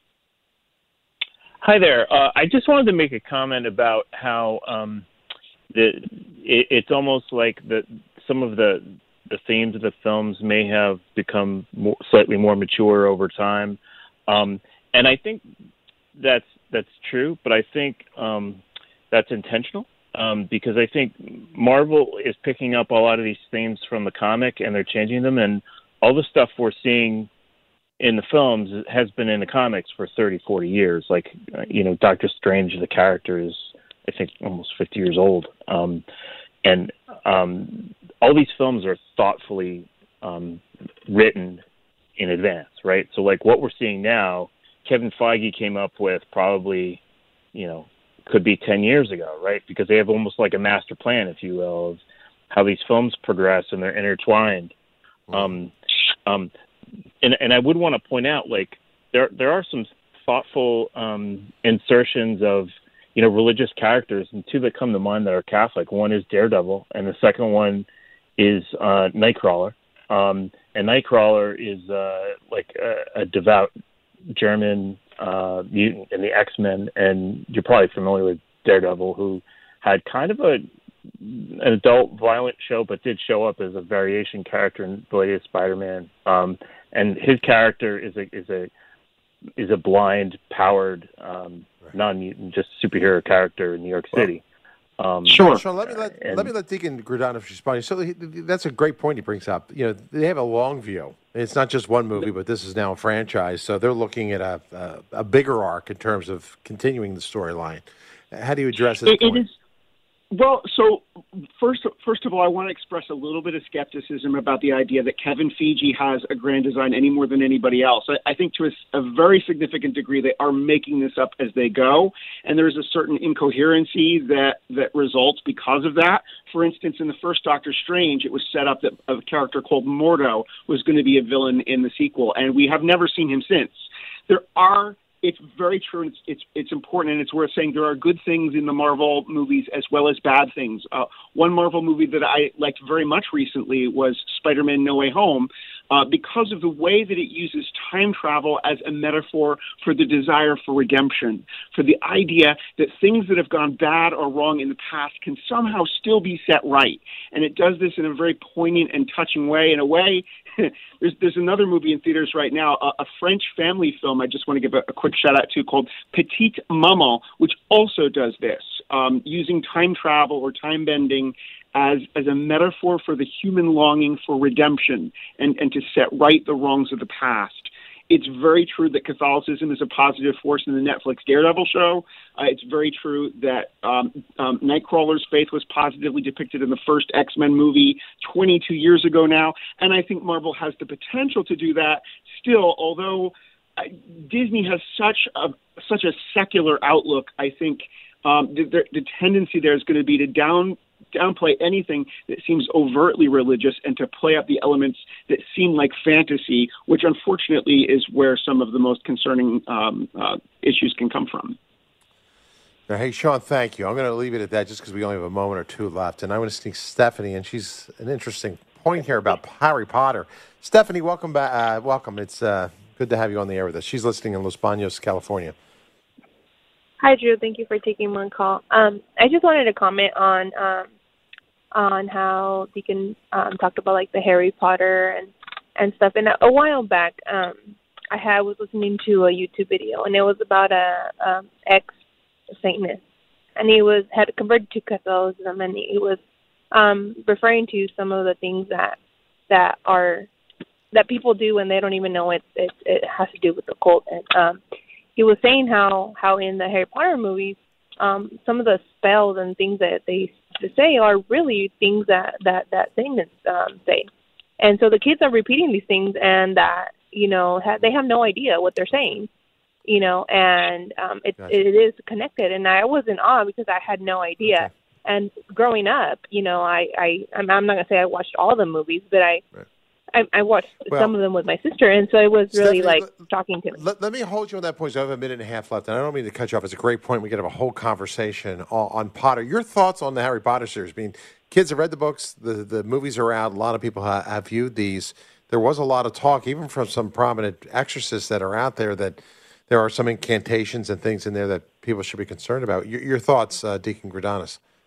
Hi there. Uh, I just wanted to make a comment about how um, the it, it's almost like the some of the. the themes of the films may have become more, slightly more mature over time. Um, and I think that's, that's true, but I think um, that's intentional. um, because I think Marvel is picking up a lot of these themes from the comic and they're changing them, and all the stuff we're seeing in the films has been in the comics for thirty, forty years. Like, uh, you know, Doctor Strange, the character is, I think, almost fifty years old. Um, and um, all these films are thoughtfully um, written in advance, right? So, like, what we're seeing now, Kevin Feige came up with probably, you know, could be ten years ago, right? Because they have almost like a master plan, if you will, of how these films progress and they're intertwined. Um, um, and, and I would want to point out, like, there there are some thoughtful um, insertions of, you know, religious characters, and two that come to mind that are Catholic. One is Daredevil, and the second one is uh, Nightcrawler. Um, and Nightcrawler is uh, like a, a devout German uh, mutant in the X-Men, and you're probably familiar with Daredevil, who had kind of a an adult violent show, but did show up as a variation character in the latest Spider-Man. Um, and his character is a is a is a blind, powered, um, right. non-mutant, just superhero character in New York City. Well, um, sure. Sean, let me let and, let me let Deacon Gradanos respond. So he, that's a great point he brings up. You know, they have a long view. It's not just one movie, but this is now a franchise. So they're looking at a a, a bigger arc in terms of continuing the storyline. How do you address this it, point? It is, well, so first, first of all, I want to express a little bit of skepticism about the idea that Kevin Feige has a grand design any more than anybody else. I, I think to a, a very significant degree they are making this up as they go, and there's a certain incoherency that, that results because of that. For instance, in the first Doctor Strange, it was set up that a character called Mordo was going to be a villain in the sequel, and we have never seen him since. There are It's very true, and it's, it's it's important, and it's worth saying there are good things in the Marvel movies as well as bad things. Uh, one Marvel movie that I liked very much recently was Spider-Man No Way Home, uh, because of the way that it uses time travel as a metaphor for the desire for redemption, for the idea that things that have gone bad or wrong in the past can somehow still be set right. And it does this in a very poignant and touching way, in a way. There's there's another movie in theaters right now, a, a French family film I just want to give a, a quick shout out to called Petite Maman, which also does this, um, using time travel or time bending as as a metaphor for the human longing for redemption and, and to set right the wrongs of the past. It's very true that Catholicism is a positive force in the Netflix Daredevil show. Uh, it's very true that um, um, Nightcrawler's faith was positively depicted in the first X-Men movie twenty-two years ago now. And I think Marvel has the potential to do that still, although uh, Disney has such a such a secular outlook. I think um, the, the, the tendency there is going to be to down downplay anything that seems overtly religious and to play up the elements that seem like fantasy, which unfortunately is where some of the most concerning um, uh, issues can come from. Now, hey, Sean, thank you. I'm going to leave it at that just because we only have a moment or two left. And I want to sneak Stephanie, and she's an interesting point here about Harry Potter. Stephanie, welcome back. Uh, welcome. It's uh, good to have you on the air with us. She's listening in Los Banos, California. Hi, Drew. Thank you for taking my call. Um, I just wanted to comment on um, on how Deacon um, talked about like the Harry Potter and, and stuff. And a, a while back, um, I had was listening to a YouTube video, and it was about a um, ex-Satanist, and he was had converted to Catholicism, and he was um, referring to some of the things that that are that people do when they don't even know it. It, it has to do with the cult, and um, he was saying how, how in the Harry Potter movies, um, some of the spells and things that they say are really things that, that, that Satanists um, say. And so the kids are repeating these things, and that, you know, ha- they have no idea what they're saying, you know, and um, it, gotcha. it is connected. And I was in awe because I had no idea. Okay. And growing up, you know, I, I, I'm, I'm not going to say I watched all the movies, but I... Right. I, I watched well, some of them with my sister, and so it was really, Stephanie, like, let, shocking to me. Let, let me hold you on that point. So I have a minute and a half left, and I don't mean to cut you off. It's a great point. We could have a whole conversation on, on Potter. Your thoughts on the Harry Potter series? I mean, kids have read the books. The, the movies are out. A lot of people have, have viewed these. There was a lot of talk, even from some prominent exorcists that are out there, that there are some incantations and things in there that people should be concerned about. Your, your thoughts, uh, Deacon Gradanos?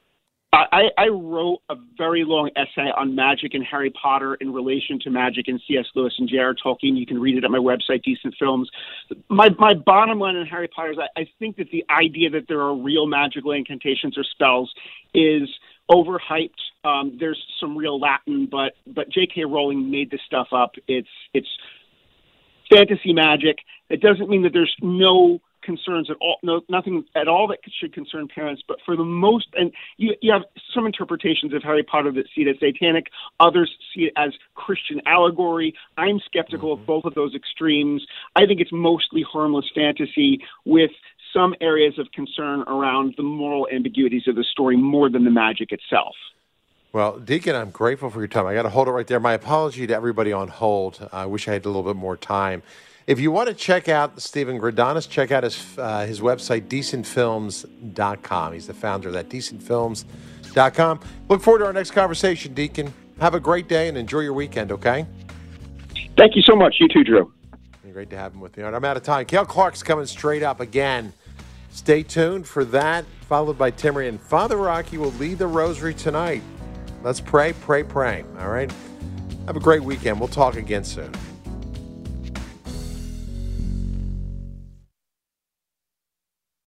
I, I wrote a very long essay on magic and Harry Potter in relation to magic and C S. Lewis and J R. Tolkien. You can read it at my website, Decent Films. My my bottom line in Harry Potter is I, I think that the idea that there are real magical incantations or spells is overhyped. Um, there's some real Latin, but but J K. Rowling made this stuff up. It's it's fantasy magic. It doesn't mean that there's no concerns at all, no, nothing at all that should concern parents, but for the most, and you, you have some interpretations of Harry Potter that see it as satanic, others see it as Christian allegory. I'm skeptical mm-hmm. of both of those extremes. I think it's mostly harmless fantasy with some areas of concern around the moral ambiguities of the story more than the magic itself. Well, Deacon, I'm grateful for your time. I got to hold it right there. My apology to everybody on hold. I wish I had a little bit more time. If you want to check out Stephen Gradanis, check out his uh, his website, decent films dot com. He's the founder of that, decent films dot com. Look forward to our next conversation, Deacon. Have a great day and enjoy your weekend, okay? Thank you so much. You too, Drew. Great to have him with me. All right, I'm out of time. Cale Clark's coming straight up again. Stay tuned for that, followed by Timmery. And Father Rocky will lead the rosary tonight. Let's pray, pray, pray. All right? Have a great weekend. We'll talk again soon.